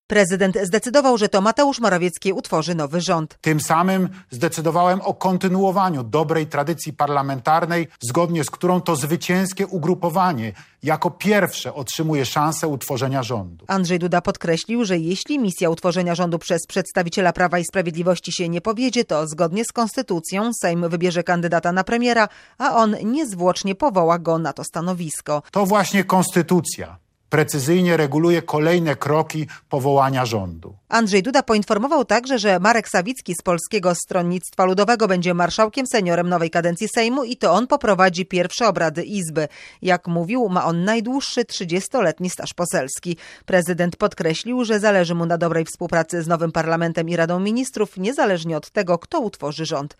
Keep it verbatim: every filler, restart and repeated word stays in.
Prezydent zdecydował, że to Mateusz Morawiecki utworzy nowy rząd. Tym samym zdecydowałem o kontynuowaniu dobrej tradycji parlamentarnej, zgodnie z którą to zwycięskie ugrupowanie jako pierwsze otrzymuje szansę utworzenia rządu. Andrzej Duda podkreślił, że jeśli misja utworzenia rządu przez przedstawiciela Prawa i Sprawiedliwości się nie powiedzie, to zgodnie z konstytucją Sejm wybierze kandydata na premiera, a on niezwłocznie powoła go na to stanowisko. To właśnie konstytucja precyzyjnie reguluje kolejne kroki powołania rządu. Andrzej Duda poinformował także, że Marek Sawicki z Polskiego Stronnictwa Ludowego będzie marszałkiem seniorem nowej kadencji Sejmu i to on poprowadzi pierwsze obrady Izby. Jak mówił, ma on najdłuższy trzydziestoletni staż poselski. Prezydent podkreślił, że zależy mu na dobrej współpracy z nowym parlamentem i Radą Ministrów, niezależnie od tego, kto utworzy rząd.